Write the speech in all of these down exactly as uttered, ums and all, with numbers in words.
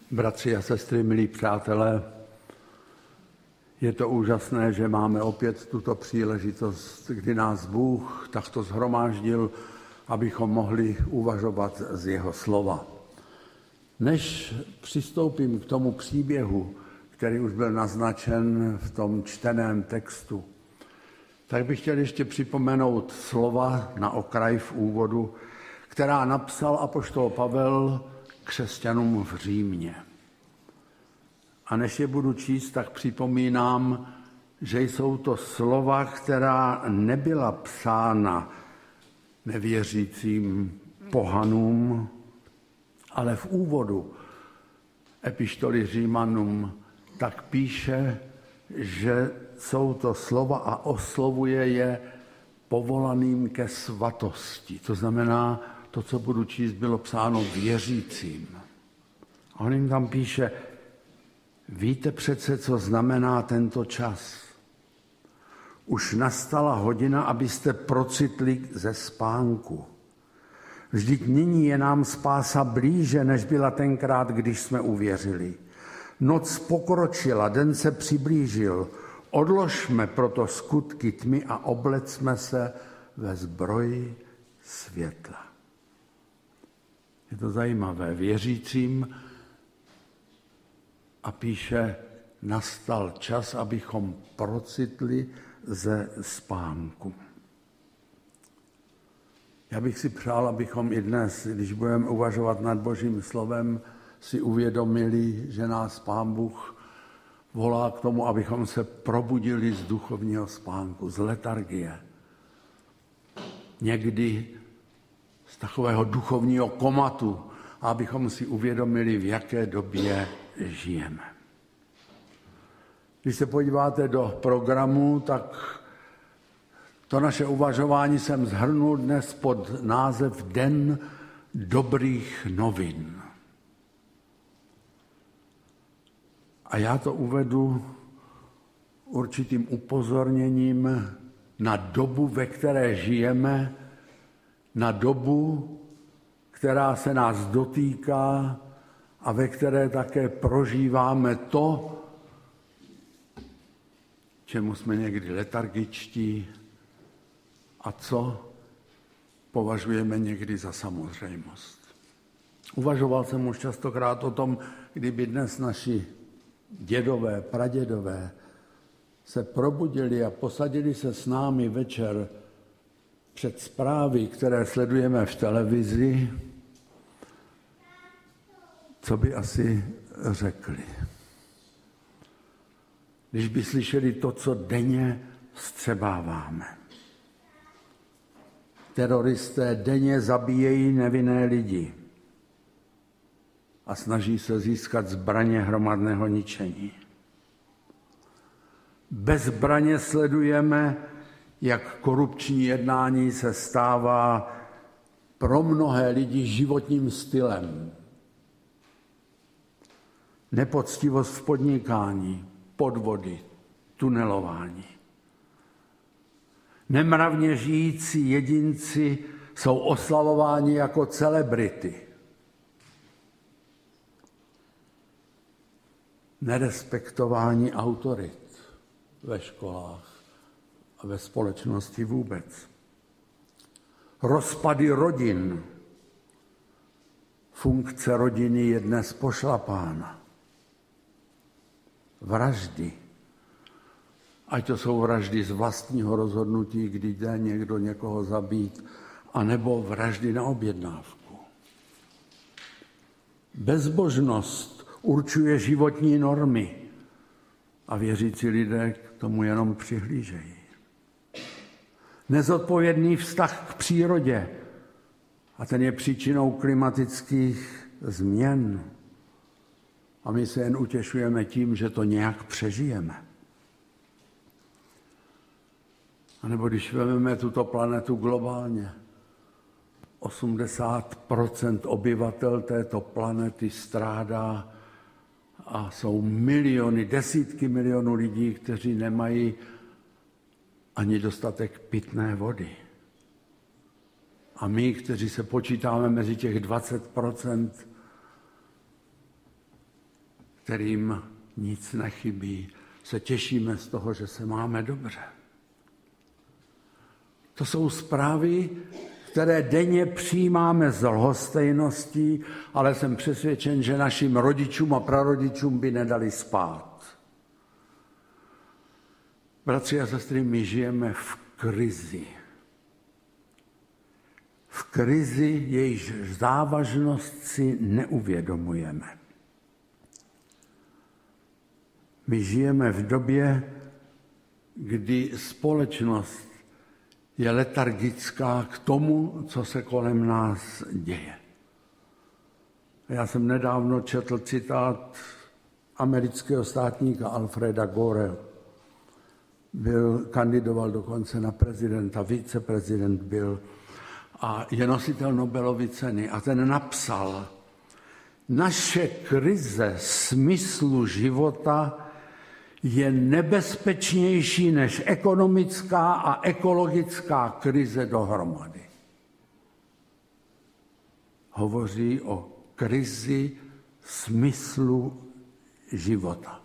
Bratři a sestry, milí přátelé, je to úžasné, že máme opět tuto příležitost, kdy nás Bůh takto shromáždil, abychom mohli uvažovat z jeho slova. Než přistoupím k tomu příběhu, který už byl naznačen v tom čteném textu, tak bych chtěl ještě připomenout slova na okraj v úvodu, která napsal apoštol Pavel křesťanům v Římě. A než je budu číst, tak připomínám, že jsou to slova, která nebyla psána nevěřícím pohanům, ale v úvodu epištoly Římanům tak píše, že jsou to slova a oslovuje je povolaným ke svatosti. To znamená, to, co budu číst, bylo psáno věřícím. A on jim tam píše, víte přece, co znamená tento čas. Už nastala hodina, abyste procitli ze spánku. Vždyť nyní je nám spása blíže, než byla tenkrát, když jsme uvěřili. Noc pokročila, den se přiblížil. Odložme proto skutky tmy a oblecme se ve zbroji světla. Je to zajímavé. Věřícím a píše, nastal čas, abychom procitli ze spánku. Já bych si přál, abychom i dnes, když budeme uvažovat nad Božím slovem, si uvědomili, že nás Pán Bůh volá k tomu, abychom se probudili z duchovního spánku, z letargie. Někdy z takového duchovního komatu, abychom si uvědomili, v jaké době žijeme. Když se podíváte do programu, tak to naše uvažování jsem shrnul dnes pod název Den dobrých novin. A já to uvedu určitým upozorněním na dobu, ve které žijeme, na dobu, která se nás dotýká a ve které také prožíváme to, čemu jsme někdy letargičtí a co považujeme někdy za samozřejmost. Uvažoval jsem už častokrát o tom, kdyby dnes naši dědové, pradědové se probudili a posadili se s námi večer před zprávy, které sledujeme v televizi, co by asi řekli. Když by slyšeli to, co denně vstřebáváme. Teroristé denně zabíjejí nevinné lidi a snaží se získat zbraně hromadného ničení. Bez zbraně sledujeme, jak korupční jednání se stává pro mnohé lidi životním stylem. Nepoctivost v podnikání, podvody, tunelování. Nemravně žijící jedinci jsou oslavováni jako celebrity. Nerespektování autorit ve školách a ve společnosti vůbec. Rozpady rodin. Funkce rodiny je dnes pošlapána. Vraždy. Ať to jsou vraždy z vlastního rozhodnutí, kdy jde někdo někoho zabít, anebo vraždy na objednávku. Bezbožnost určuje životní normy a věřící lidé k tomu jenom přihlížejí. Nezodpovědný vztah k přírodě a ten je příčinou klimatických změn. A my se jen utěšujeme tím, že to nějak přežijeme. A nebo když vezmeme tuto planetu globálně, osmdesát procent obyvatel této planety strádá a jsou miliony, desítky milionů lidí, kteří nemají ani dostatek pitné vody. A my, kteří se počítáme mezi těch dvacet procent, kterým nic nechybí, se těšíme z toho, že se máme dobře. To jsou zprávy, které denně přijímáme z lhostejností, ale jsem přesvědčen, že našim rodičům a prarodičům by nedali spát. Bratři a sestry, my žijeme v krizi. V krizi, jejíž závažnost si neuvědomujeme. My žijeme v době, kdy společnost je letargická k tomu, co se kolem nás děje. Já jsem nedávno četl citát amerického státníka Alfreda Gore. Byl, kandidoval dokonce na prezidenta, viceprezident byl a je nositel Nobelovy ceny. A ten napsal, naše krize smyslu života je nebezpečnější než ekonomická a ekologická krize dohromady. Hovoří o krizi smyslu života.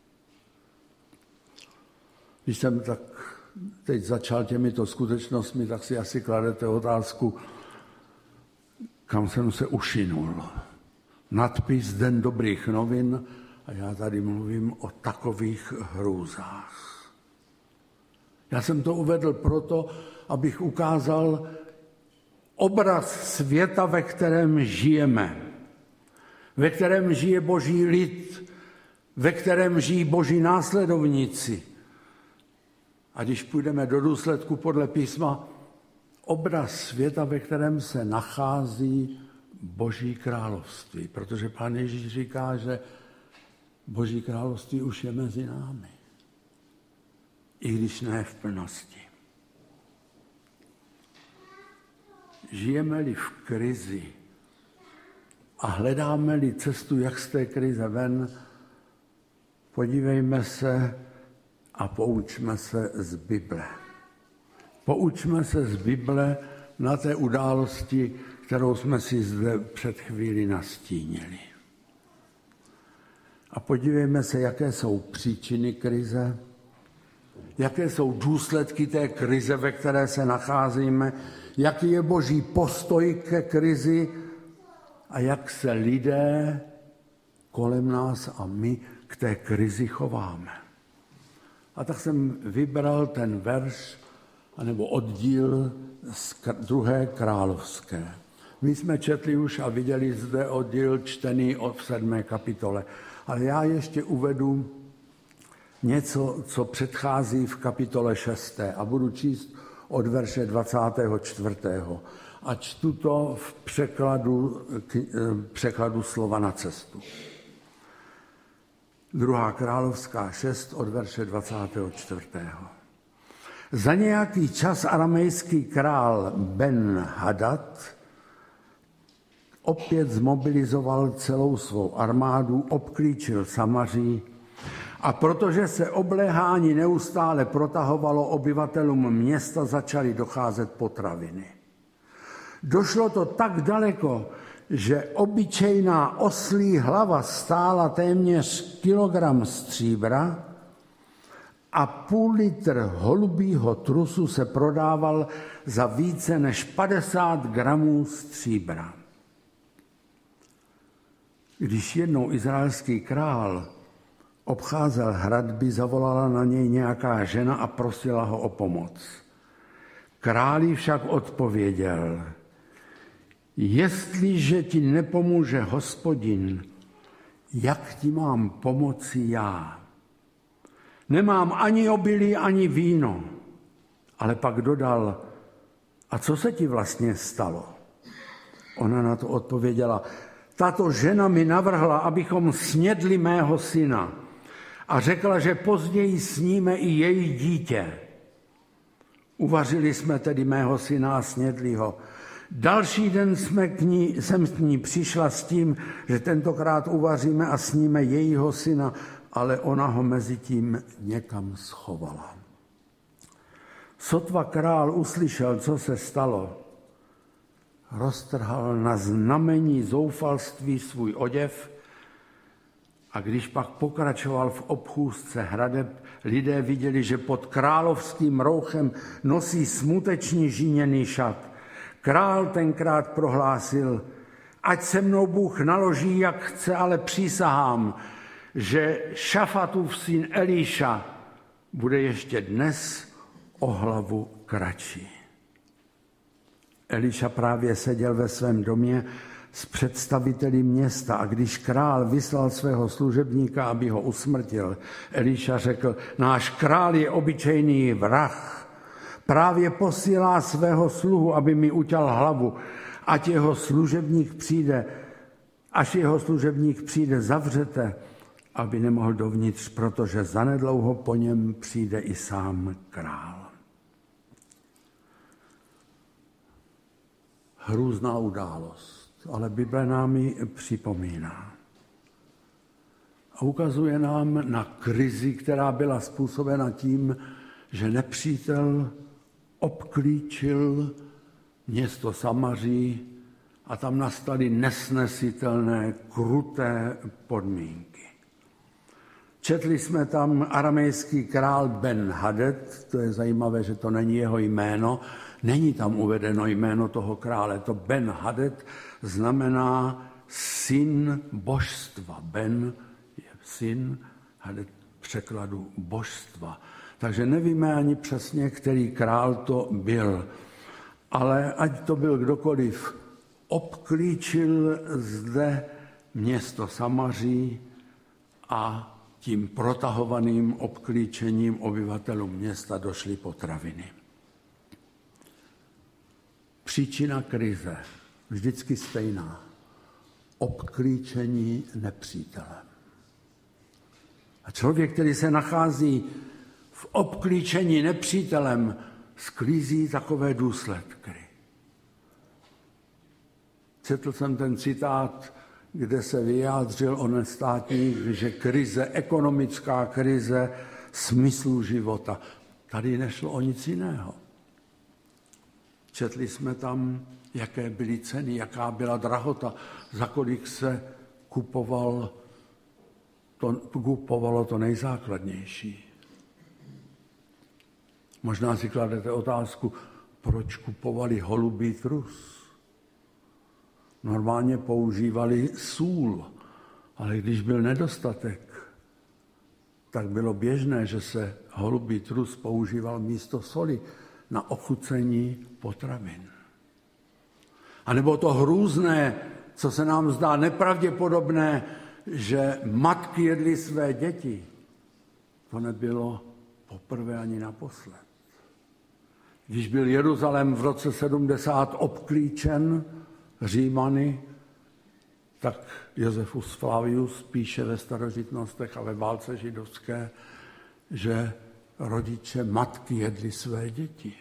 Když jsem tak teď začal těmito skutečnostmi, tak si asi kladete otázku, kam jsem se ušinul. Nadpis Den dobrých novin a já tady mluvím o takových hrůzách. Já jsem to uvedl proto, abych ukázal obraz světa, ve kterém žijeme, ve kterém žije Boží lid, ve kterém žijí Boží následovníci. A když půjdeme do důsledku podle písma, obraz světa, ve kterém se nachází Boží království. Protože Pán Ježíš říká, že Boží království už je mezi námi. I když ne v plnosti. Žijeme-li v krizi a hledáme-li cestu, jak z té krize ven, podívejme se a poučme se z Bible. Poučme se z Bible na té události, kterou jsme si zde před chvíli nastínili. A podívejme se, jaké jsou příčiny krize, jaké jsou důsledky té krize, ve které se nacházíme, jaký je Boží postoj ke krizi a jak se lidé kolem nás a my k té krizi chováme. A tak jsem vybral ten verš, anebo oddíl z druhé královské. My jsme četli už a viděli zde oddíl čtený v sedmé kapitole. Ale já ještě uvedu něco, co předchází v kapitole šesté a budu číst od verše dvacátého čtvrtého A čtu to v překladu, překladu Slova na cestu. Druhá královská šest od verše dvacátého čtvrtého Za nějaký čas aramejský král Ben-Hadad opět zmobilizoval celou svou armádu, obklíčil Samaří a protože se obléhání neustále protahovalo, obyvatelům města začaly docházet potraviny. Došlo to tak daleko, že obyčejná oslí hlava stála téměř kilogram stříbra a půl litr holubího trusu se prodával za více než padesát gramů stříbra. Když jednou izraelský král obcházel hradby, zavolala na něj nějaká žena a prosila ho o pomoc. Králi však odpověděl, jestliže ti nepomůže Hospodin, jak ti mám pomoci já? Nemám ani obilí, ani víno. Ale pak dodal, a co se ti vlastně stalo? Ona na to odpověděla, tato žena mi navrhla, abychom snědli mého syna a řekla, že později sníme i její dítě. Uvařili jsme tedy mého syna a snědli ho. Další den jsme k ní, jsem k ní přišla s tím, že tentokrát uvaříme a sníme jejího syna, ale ona ho mezi tím někam schovala. Sotva král uslyšel, co se stalo, roztrhal na znamení zoufalství svůj oděv A když pak pokračoval v obchůzce hradeb, lidé viděli, že pod královským rouchem nosí smutečný žíněný šat. Král tenkrát prohlásil, ať se mnou Bůh naloží, jak chce, ale přísahám, že Šafatův syn Elíša bude ještě dnes o hlavu kratší. Elíša právě seděl ve svém domě s představiteli města a když král vyslal svého služebníka, aby ho usmrtil, Elíša řekl, náš král je obyčejný vrah, právě posílá svého sluhu, aby mi uťal hlavu, ať jeho služebník přijde, až jeho služebník přijde, zavřete, aby nemohl dovnitř, protože zanedlouho po něm přijde i sám král. Hrůzná událost, ale Bible nám ji připomíná. A ukazuje nám na krizi, která byla způsobena tím, že nepřítel obklíčil město Samaří a tam nastaly nesnesitelné, kruté podmínky. Četli jsme tam aramejský král Ben-Hadad, to je zajímavé, že to není jeho jméno, není tam uvedeno jméno toho krále, to Ben-Hadad znamená syn božstva. Ben je syn, Hadad překladu božstva. Takže nevíme ani přesně, který král to byl. Ale ať to byl kdokoliv, obklíčil zde město Samaří a tím protahovaným obklíčením obyvatelům města došly potraviny. Příčina krize, vždycky stejná, obklíčení nepřítelem. A člověk, který se nachází v obklíčení nepřítelem, sklízí takové důsledky. Četl jsem ten citát, kde se vyjádřil onen státník, že krize, ekonomická krize smyslu života. Tady nešlo o nic jiného. Četli jsme tam, jaké byly ceny, jaká byla drahota, za kolik se kupoval to, kupovalo to nejzákladnější. Možná si kladete otázku, proč kupovali holubý trus. Normálně používali sůl, ale když byl nedostatek, tak bylo běžné, že se holubý trus používal místo soli na ochucení potravin. A nebo to hrůzné, co se nám zdá nepravděpodobné, že matky jedly své děti. To nebylo poprvé ani naposled. Když byl Jeruzalém v roce sedmdesát obklíčen Římany, tak Josefus Flavius píše ve starožitnostech a ve válce židovské, že rodiče, matky jedly své děti.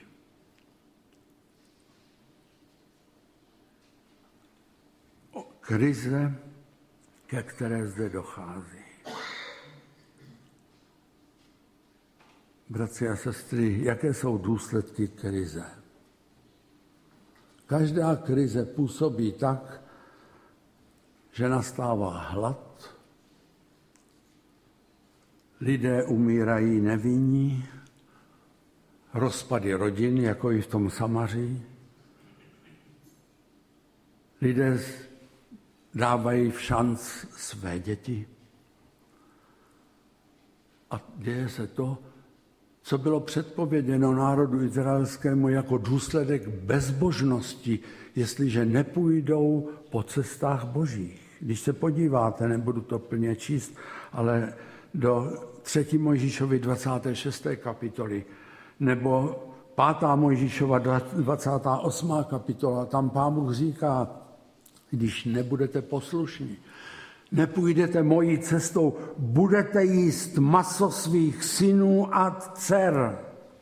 O krize, ke které zde dochází. Bratři a sestry, jaké jsou důsledky krize? Každá krize působí tak, že nastává hlad, lidé umírají nevinní, rozpady rodin, jako i v tom Samaří. Lidé dávají v šanc své děti. A děje se to, co bylo předpověděno národu izraelskému jako důsledek bezbožnosti, jestliže nepůjdou po cestách božích. Když se podíváte, nebudu to plně číst, ale do třetí Mojžíšovy dvacáté šesté kapitoly nebo pátá Mojžíšova dvacátá osmá kapitola, tam Pán Bůh říká, když nebudete poslušní, nepůjdete mojí cestou, budete jíst maso svých synů a dcer.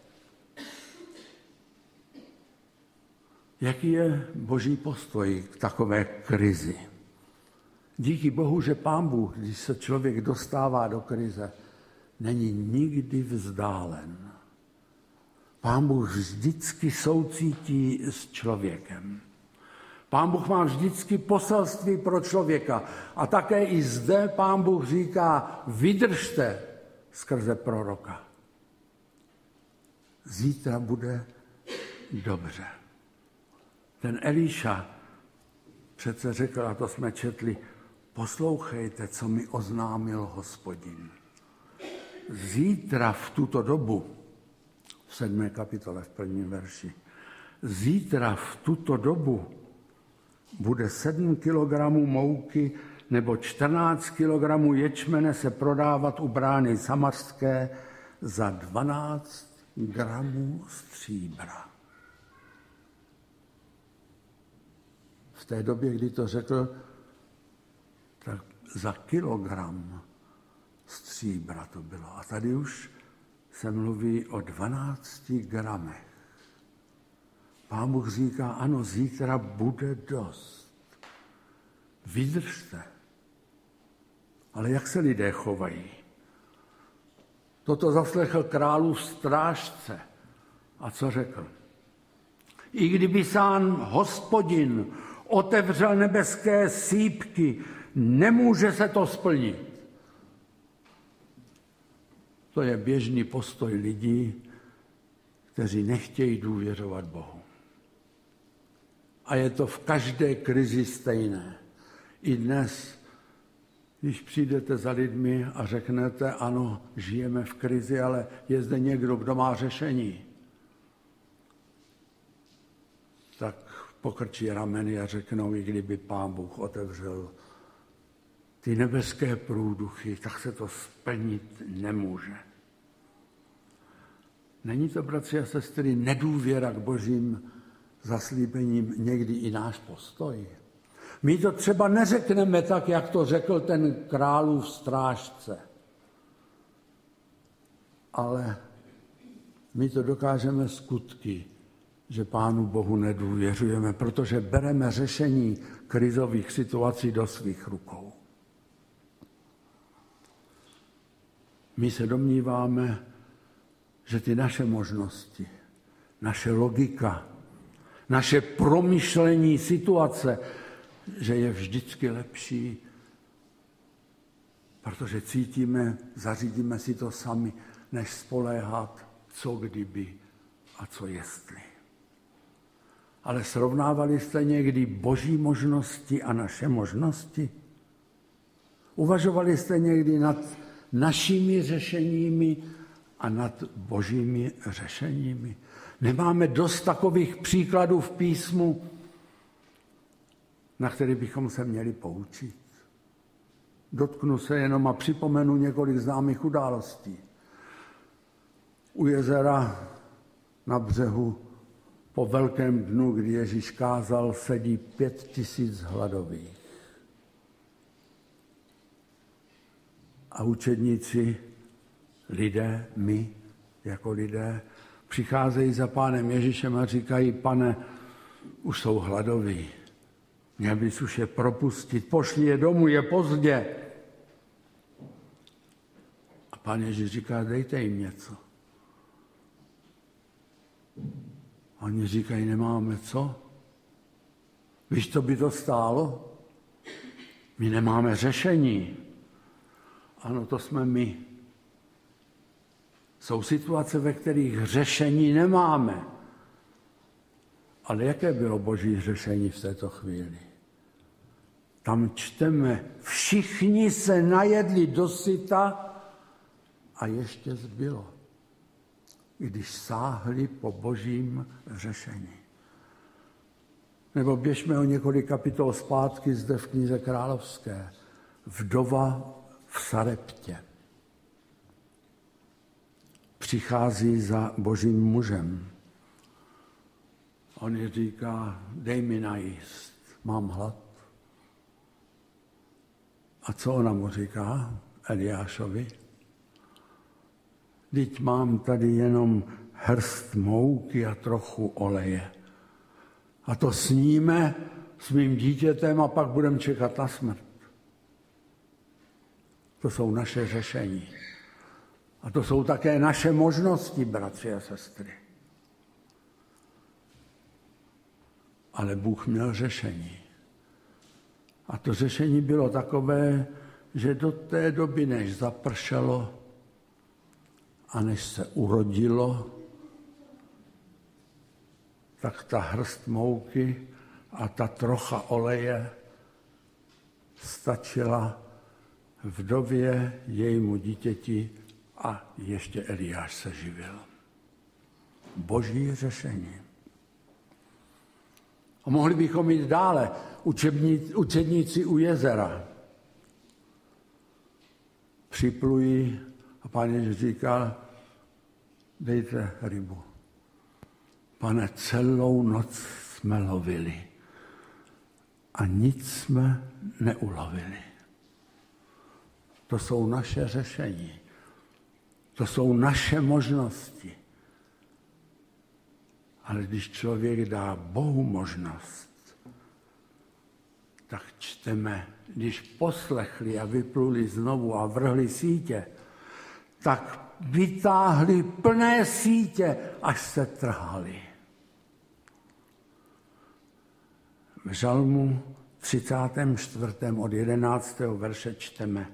Jaký je boží postoj k takové krizi? Díky Bohu, že Pán Bůh, když se člověk dostává do krize, není nikdy vzdálen. Pán Bůh vždycky soucítí s člověkem. Pán Bůh má vždycky poselství pro člověka. A také i zde Pán Bůh říká, vydržte skrze proroka. Zítra bude dobře. Ten Eliša přece řekl, a to jsme četli, poslouchejte, co mi oznámil Hospodin. Zítra v tuto dobu, v sedmé kapitole, v prvním verši, zítra v tuto dobu bude sedm kilogramů mouky nebo čtrnáct kilogramů ječmene se prodávat u brány Samarské za dvanáct gramů stříbra. V té době, kdy to řekl, tak za kilogram stříbra to bylo. A tady už se mluví o dvanácti gramech. Pán Bůh říká, ano, zítra bude dost. Vydržte. Ale jak se lidé chovají? Toto zaslechl králův strážce. A co řekl? I kdyby sám Hospodin otevřel nebeské sýpky, nemůže se to splnit. To je běžný postoj lidí, kteří nechtějí důvěřovat Bohu. A je to v každé krizi stejné. I dnes, když přijdete za lidmi a řeknete, ano, žijeme v krizi, ale je zde někdo, kdo má řešení, tak pokrčí rameny a řeknou, i kdyby Pán Bůh otevřel ty nebeské průduchy, tak se to splnit nemůže. Není to, bratři a sestry, nedůvěra k božím zaslíbením někdy i náš postoj? My to třeba neřekneme tak, jak to řekl ten králův strážce. Ale my to dokážeme skutky, že Pánu Bohu nedůvěřujeme, protože bereme řešení krizových situací do svých rukou. My se domníváme, že ty naše možnosti, naše logika, naše promyšlení situace, že je vždycky lepší, protože cítíme, zařídíme si to sami, než spoléhat, co kdyby a co jestli. Ale srovnávali jste někdy boží možnosti a naše možnosti? Uvažovali jste někdy nad našimi řešeními a nad božími řešeními? Nemáme dost takových příkladů v písmu, na který bychom se měli poučit. Dotknu se jenom a připomenu několik známých událostí. U jezera na břehu po velkém dnu, kdy Ježíš kázal, sedí pět tisíc hladových. A učedníci, lidé, my jako lidé, přicházejí za Pánem Ježíšem a říkají, Pane, už jsou hladoví, měl bys už je propustit, pošli je domů, je pozdě. A Pán Ježíš říká, dejte jim něco. A oni říkají, nemáme co? Víš, co by to stálo? My nemáme řešení. Ano, to jsme my. Jsou situace, ve kterých řešení nemáme. Ale jaké bylo boží řešení v této chvíli? Tam čteme, všichni se najedli dosyta a ještě zbylo, když sáhli po božím řešení. Nebo běžme o několik kapitol zpátky zde v knize Královské. Vdova v Sareptě přichází za božím mužem. On jí říká, dej mi najíst, mám hlad. A co ona mu říká, Eliášovi? Vždyť mám tady jenom hrst mouky a trochu oleje. A to sníme s mým dítětem a pak budeme čekat na smrt. To jsou naše řešení. A to jsou také naše možnosti, bratři a sestry. Ale Bůh měl řešení. A to řešení bylo takové, že do té doby, než zapršelo a než se urodilo, tak ta hrst mouky a ta trocha oleje stačila vdově, jejímu dítěti a ještě Eliáš se živil. Boží řešení. A mohli bychom jít dále. Učebníci, učedníci u jezera připlují a Pán Ježíš říká, dejte rybu. Pane, celou noc jsme lovili a nic jsme neulovili. To jsou naše řešení. To jsou naše možnosti. Ale když člověk dá Bohu možnost, tak čteme, když poslechli a vypluli znovu a vrhli sítě, tak vytáhli plné sítě, až se trhali. V Žalmu třicátém čtvrtém od jedenáctého verše čteme: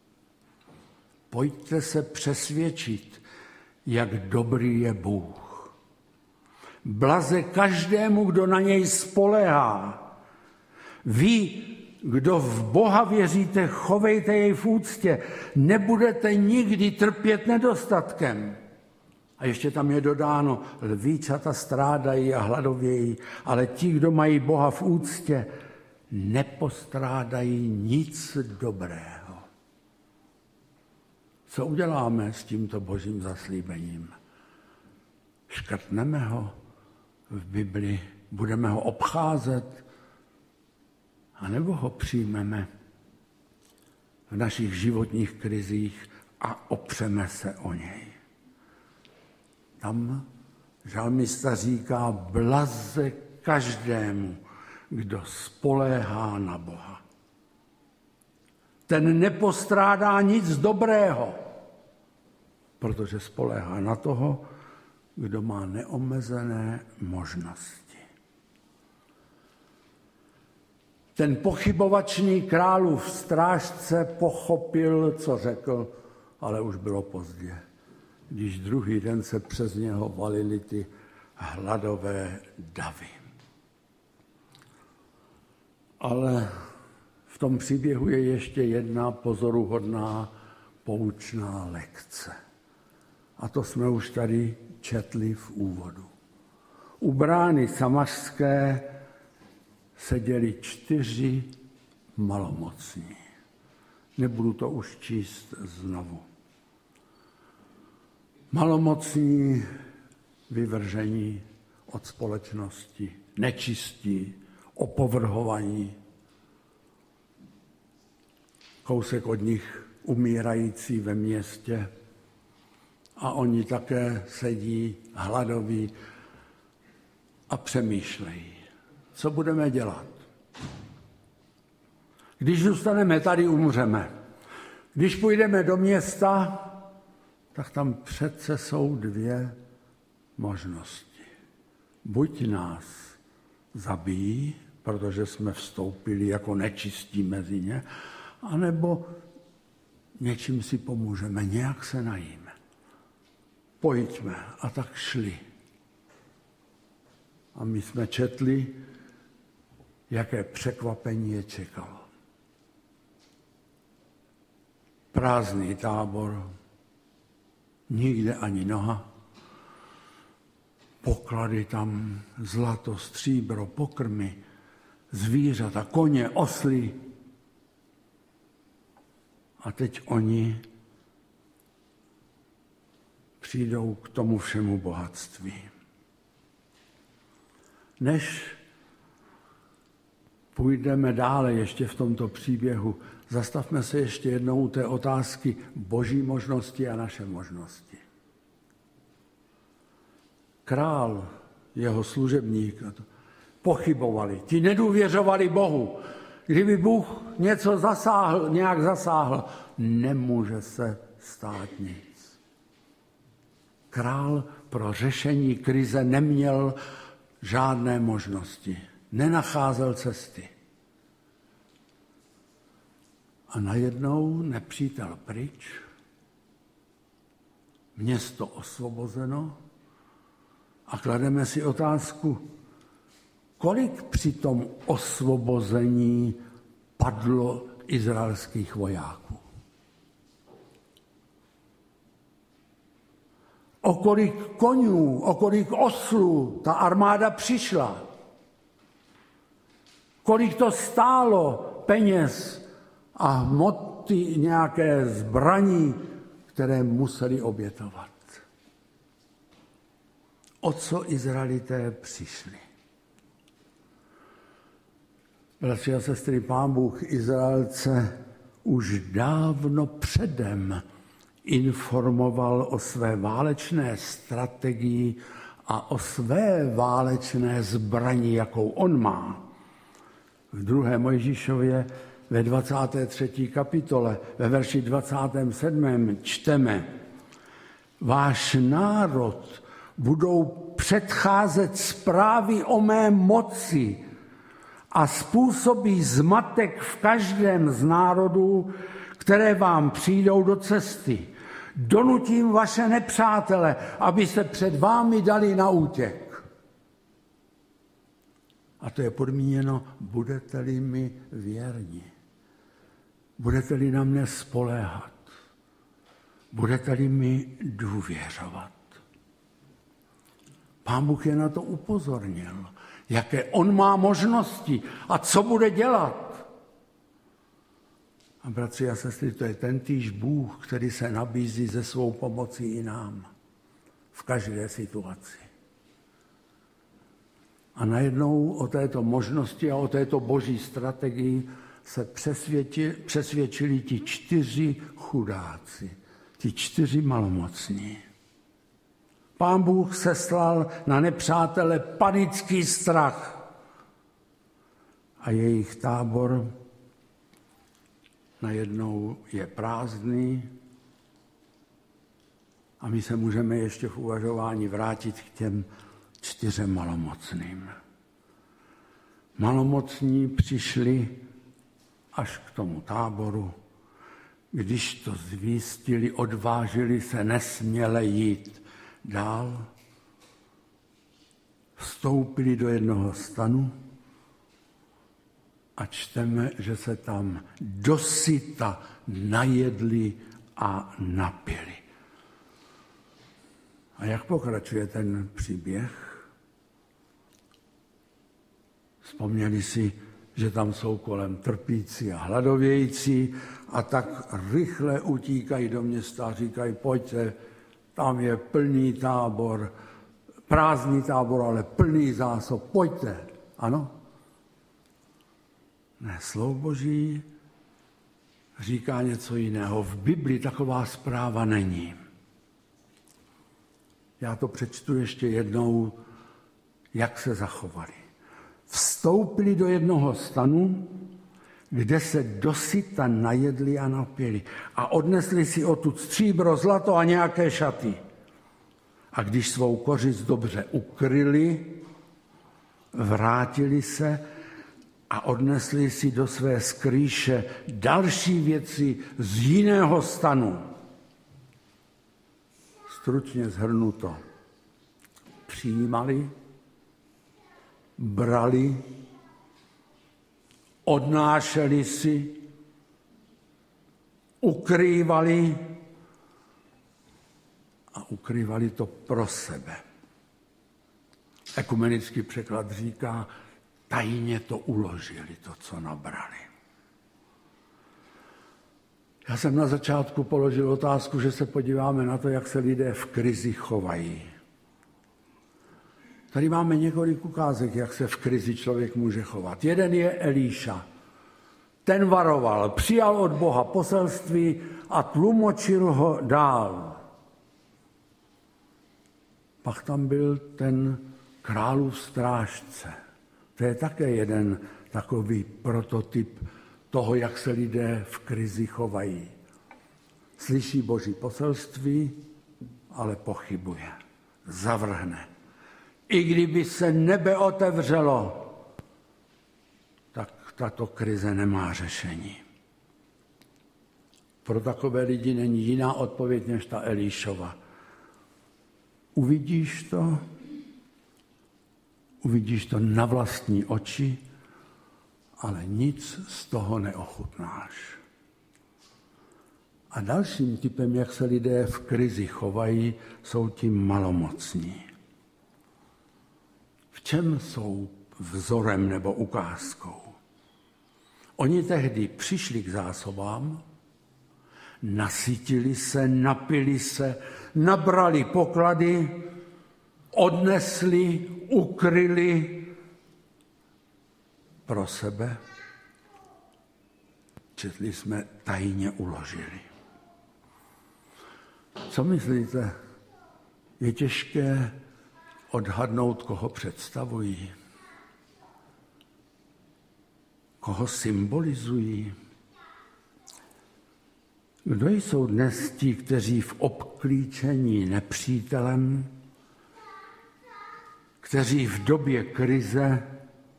Pojďte se přesvědčit, jak dobrý je Bůh. Blaze každému, kdo na něj spoléhá. Vy, kdo v Boha věříte, chovejte jej v úctě. Nebudete nikdy trpět nedostatkem. A ještě tam je dodáno, lvíčata strádají a hladovějí, ale ti, kdo mají Boha v úctě, nepostrádají nic dobrého. Co uděláme s tímto božím zaslíbením? Škrtneme ho v Bibli, budeme ho obcházet, anebo ho přijmeme v našich životních krizích a opřeme se o něj. Tam žalmista říká, blaze každému, kdo spoléhá na Boha. Ten nepostrádá nic dobrého, protože spoléhá na toho, kdo má neomezené možnosti. Ten pochybovačný králův strážce pochopil, co řekl, ale už bylo pozdě. Když druhý den se přes něho valily ty hladové davy. Ale v tom příběhu je ještě jedna pozoruhodná poučná lekce. A to jsme už tady četli v úvodu. U brány samařské seděli čtyři malomocní. Nebudu to už číst znovu. Malomocní, vyvržení od společnosti, nečistí, opovrhovaní. Kousek od nich umírající ve městě a oni také sedí hladoví a přemýšlejí, co budeme dělat. Když zůstaneme tady, umřeme. Když půjdeme do města, tak tam přece jsou dvě možnosti. Buď nás zabijí, protože jsme vstoupili jako nečistí mezi ně, anebo něčím si pomůžeme, nějak se najíme. Pojďme. A tak šli. A my jsme četli, jaké překvapení je čekalo. Prázdný tábor, nikde ani noha, poklady tam, zlato, stříbro, pokrmy, zvířata, koně, osly. A teď oni přijdou k tomu všemu bohatství. Než půjdeme dále ještě v tomto příběhu, zastavme se ještě jednou u té otázky boží možnosti a naše možnosti. Král, jeho služebník, pochybovali, ti nedůvěřovali Bohu. Kdyby Bůh něco zasáhl, nějak zasáhl, nemůže se stát nic. Král pro řešení krize neměl žádné možnosti. nenacházel cesty. A najednou nepřítel pryč, město osvobozeno a klademe si otázku, kolik při tom osvobození padlo izraelských vojáků. O kolik konňů, o kolik oslů ta armáda přišla. Kolik to stálo peněz a hmoty nějaké zbraní, které museli obětovat. O co Izraelité přišli? Bratři a sestry, Pán Bůh Izraelce už dávno předem informoval o své válečné strategii a o své válečné zbrani, jakou on má. V druhé Mojžíšově ve dvacáté třetí kapitole, ve verši dvacátém sedmém čteme: Váš národ budou předcházet zprávy o mé moci a způsobí zmatek v každém z národů, které vám přijdou do cesty. Donutím vaše nepřátele, aby se před vámi dali na útěk. A to je podmíněno, budete-li mi věrni. Budete-li na mne spoléhat. Budete-li mi důvěřovat. Pán Bůh je na to upozornil, jaké on má možnosti a co bude dělat. A bratři a sestry, to je tentýž Bůh, který se nabízí ze svou pomocí i nám v každé situaci. A najednou o této možnosti a o této boží strategii se přesvědčili, přesvědčili ti čtyři chudáci, ti čtyři malomocní. Pán Bůh seslal na nepřátele panický strach a jejich tábor najednou je prázdný a my se můžeme ještě v uvažování vrátit k těm čtyřem malomocným. Malomocní přišli až k tomu táboru, když to zvěstili, odvážili se nesměle jít dál, vstoupili do jednoho stanu a čteme, že se tam dosyta najedli a napili. A jak pokračuje ten příběh? Vzpomněli si, že tam jsou kolem trpící a hladovějící a tak rychle utíkají do města a říkají, pojďte, tam je plný tábor, prázdný tábor, ale plný zásob, pojďte. Ano? Ne, slovo Boží říká něco jiného. V Bibli taková zpráva není. Já to přečtu ještě jednou, jak se zachovali. Vstoupili do jednoho stanu, kde se dosyta najedli a napili a odnesli si odtud stříbro, zlato a nějaké šaty. A když svou kořist dobře ukryli, vrátili se a odnesli si do své skrýše další věci z jiného stanu. Stručně shrnuto. Přijímali, brali, odnášeli si, ukrývali a ukrývali to pro sebe. Ekumenický překlad říká, tajně to uložili, to, co nabrali. Já jsem na začátku položil otázku, že se podíváme na to, jak se lidé v krizi chovají. Tady máme několik ukázek, jak se v krizi člověk může chovat. Jeden je Elíša. Ten varoval, přijal od Boha poselství a tlumočil ho dál. Pak tam byl ten králův strážce. To je také jeden takový prototyp toho, jak se lidé v krizi chovají. Slyší Boží poselství, ale pochybuje, zavrhne. I kdyby se nebe otevřelo, tato krize nemá řešení. Pro takové lidi není jiná odpověď než ta Elišova. Uvidíš to, uvidíš to na vlastní oči, ale nic z toho neochutnáš. A dalším typem, jak se lidé v krizi chovají, jsou ti malomocní. V čem jsou vzorem nebo ukázkou? Oni tehdy přišli k zásobám, nasytili se, napili se, nabrali poklady, odnesli, ukryli pro sebe. Četli jsme, tajně uložili. Co myslíte? Je těžké odhadnout, koho představují, koho symbolizují. Kdo jsou dnes ti, kteří v obklíčení nepřítelem, kteří v době krize,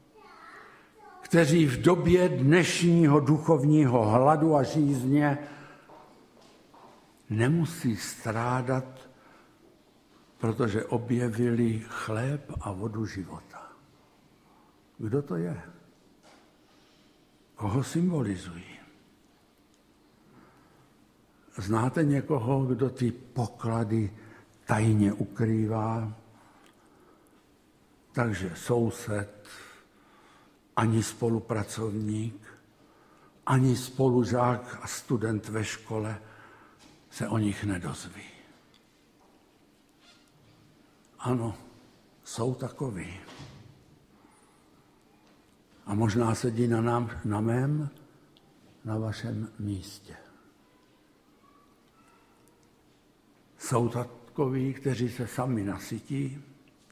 kteří v době dnešního duchovního hladu a žízně nemusí strádat, protože objevili chléb a vodu života. Kdo to je? Koho symbolizují? Znáte někoho, kdo ty poklady tajně ukrývá? Takže soused, ani spolupracovník, ani spolužák a student ve škole se o nich nedozví. Ano, jsou takoví. A možná sedí na, nám, na mém, na vašem místě. Jsou takoví, kteří se sami nasytí,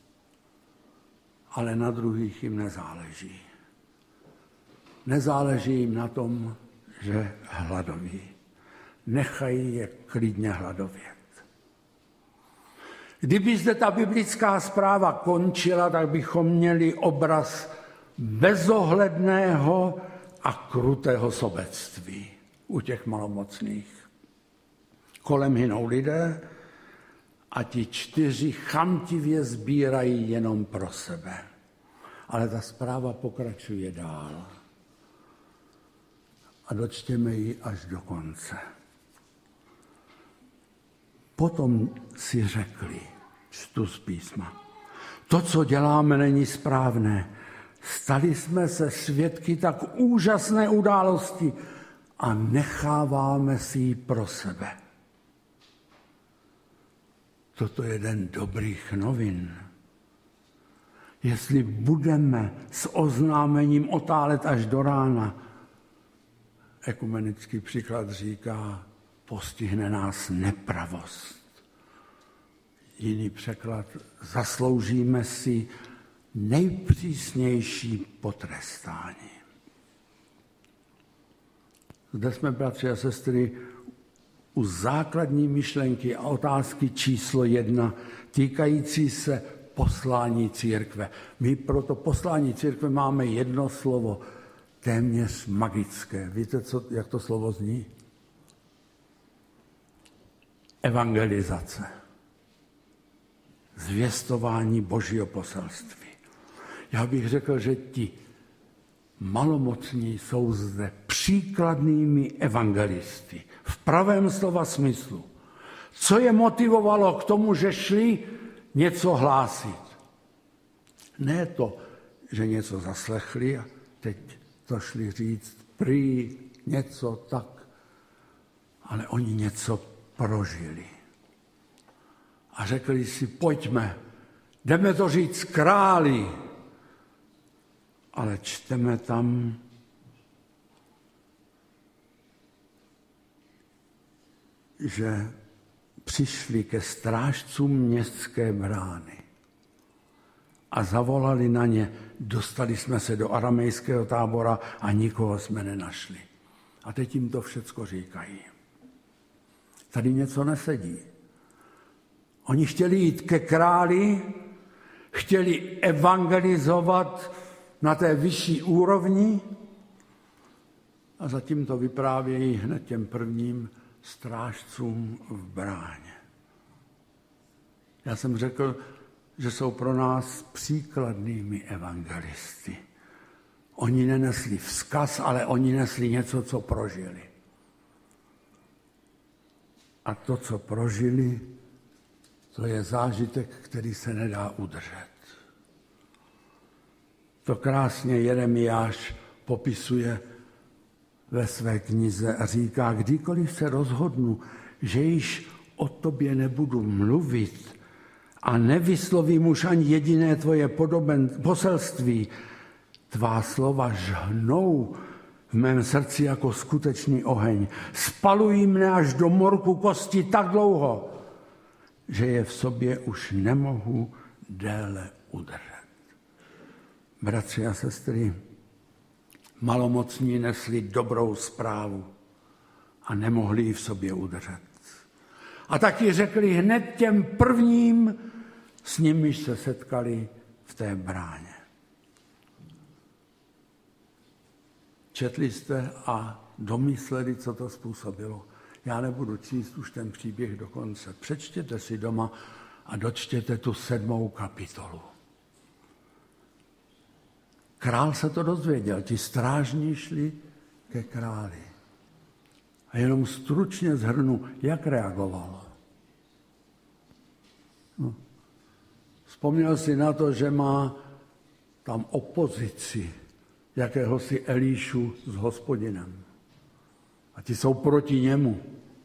ale na druhých jim nezáleží. Nezáleží jim na tom, že hladoví. Nechají je klidně hladovět. Kdyby zde ta biblická zpráva končila, tak bychom měli obraz bezohledného a krutého sobectví u těch malomocných. Kolem hynou lidé a ti čtyři chamtivě sbírají jenom pro sebe. Ale ta zpráva pokračuje dál. A dočteme ji až do konce. Potom si řekli, čtu z písma, to, co děláme, není správné. Stali jsme se svědky tak úžasné události a necháváme si ji pro sebe. Toto je den dobrých novin. Jestli budeme s oznámením otálet až do rána, ekumenický příklad říká, postihne nás nepravost. Jiný překlad, zasloužíme si nejpřísnější potrestání. Zde jsme, bratři a sestry, u základní myšlenky a otázky číslo jedna, týkající se poslání církve. My pro to poslání církve máme jedno slovo, téměř magické. Víte, co, jak to slovo zní? Evangelizace. Zvěstování Božího poselství. Já bych řekl, že ti malomocní jsou zde příkladnými evangelisty. V pravém slova smyslu. Co je motivovalo k tomu, že šli něco hlásit? Ne to, že něco zaslechli a teď to šli říct prý něco tak, ale oni něco prožili. A řekli si, pojďme, jdeme to říct králi. Ale čteme tam, že přišli ke strážcům městské brány a zavolali na ně, dostali jsme se do aramejského tábora a nikoho jsme nenašli. A teď jim to všecko říkají. Tady něco nesedí. Oni chtěli jít ke králi, chtěli evangelizovat na té vyšší úrovni, A zatím to vyprávějí hned těm prvním strážcům v bráně. Já jsem řekl, že jsou pro nás příkladnými evangelisty. Oni nenesli vzkaz, ale oni nesli něco, co prožili. A to, co prožili, to je zážitek, který se nedá udržet. To krásně Jeremiáš popisuje ve své knize a říká, kdykoliv se rozhodnu, že již o tobě nebudu mluvit a nevyslovím už ani jediné tvoje podoben, poselství, tvá slova žhnou v mém srdci jako skutečný oheň. Spalují mne až do morku kosti tak dlouho, že je v sobě už nemohu déle udržet. Bratři a sestry, malomocní nesli dobrou zprávu a nemohli ji v sobě udržet. A taky řekli hned těm prvním, s nimiž se setkali v té bráně. Četli jste a domysleli, co to způsobilo. Já nebudu číst už ten příběh do konce. Přečtěte si doma a dočtěte tu sedmou kapitolu. Král se to dozvěděl, ti strážní šli ke králi. A jenom stručně shrnu, jak reagoval. No. Vzpomněl si na to, že má tam opozici jakéhosi Elíšu s Hospodinem. A ti jsou proti němu.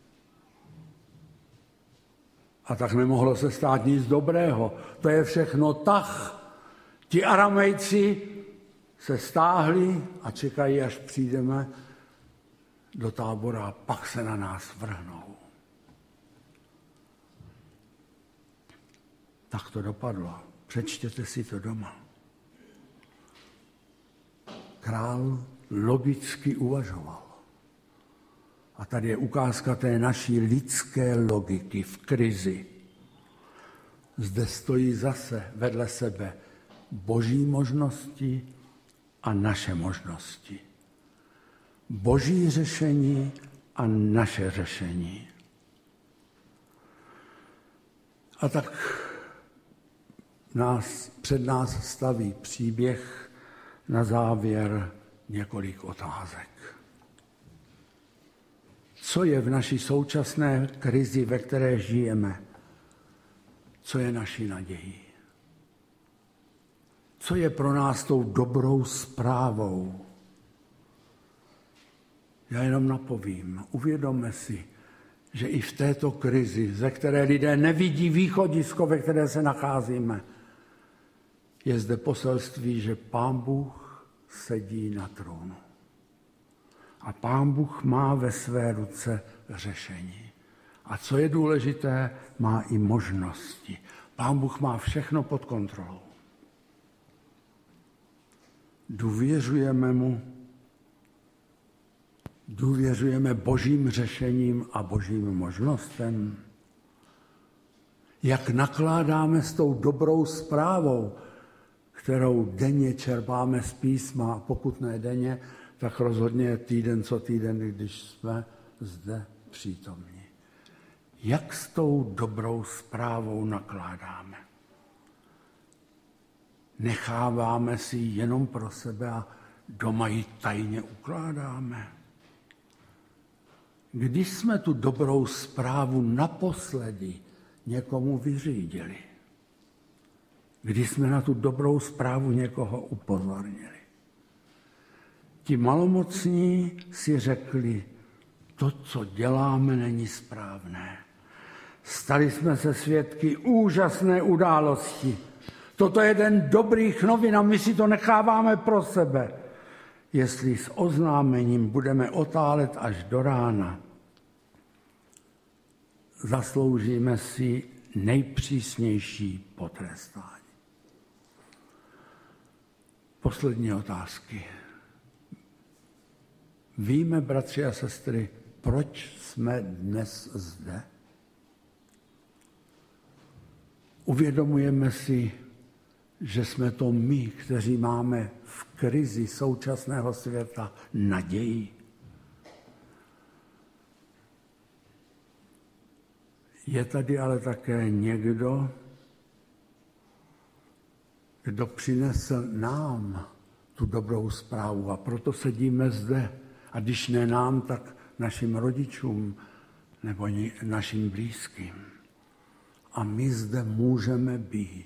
A tak nemohlo se stát nic dobrého. To je všechno tah. Ti Aramejci se stáhli a čekají, až přijdeme do tábora a pak se na nás vrhnou. Tak to dopadlo. Přečtěte si to doma. Král logicky uvažoval. A tady je ukázka té naší lidské logiky v krizi. Zde stojí zase vedle sebe boží možnosti a naše možnosti. Boží řešení a naše řešení. A tak nás, před nás staví příběh na závěr několik otázek. Co je v naší současné krizi, ve které žijeme? Co je naší nadějí? Co je pro nás tou dobrou zprávou? Já jenom napovím, uvědomme si, že i v této krizi, ze které lidé nevidí východisko, ve které se nacházíme, je zde poselství, že Pán Bůh sedí na trůnu. A Pán Bůh má ve své ruce řešení. A co je důležité, má i možnosti. Pán Bůh má všechno pod kontrolou. Důvěřujeme mu, důvěřujeme božím řešením a božím možnostem. Jak nakládáme s tou dobrou zprávou, kterou denně čerpáme z písma, a pokud ne denně, tak rozhodně týden co týden, když jsme zde přítomní. Jak s tou dobrou zprávou nakládáme? Necháváme si ji jenom pro sebe a doma ji tajně ukládáme? Když jsme tu dobrou zprávu naposledy někomu vyřídili? Když jsme na tu dobrou zprávu někoho upozornili? Ti malomocní si řekli, to, co děláme, není správné. Stali jsme se svědky úžasné události. Toto je den dobrých novin a my si to necháváme pro sebe. Jestli s oznámením budeme otálet až do rána, zasloužíme si nejpřísnější potrestání. Poslední otázky. Víme, bratři a sestry, proč jsme dnes zde? Uvědomujeme si, že jsme to my, kteří máme v krizi současného světa naději. Je tady ale také někdo, kdo přinesl nám tu dobrou zprávu a proto sedíme zde. A když ne nám, tak našim rodičům nebo našim blízkým. A my zde můžeme být.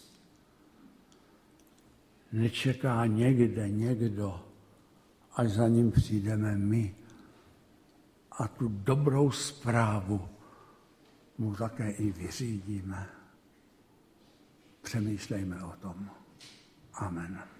Nečeká někde někdo, až za ním přijdeme my. A tu dobrou zprávu mu také i vyřídíme. Přemýšlejme o tom. Amen.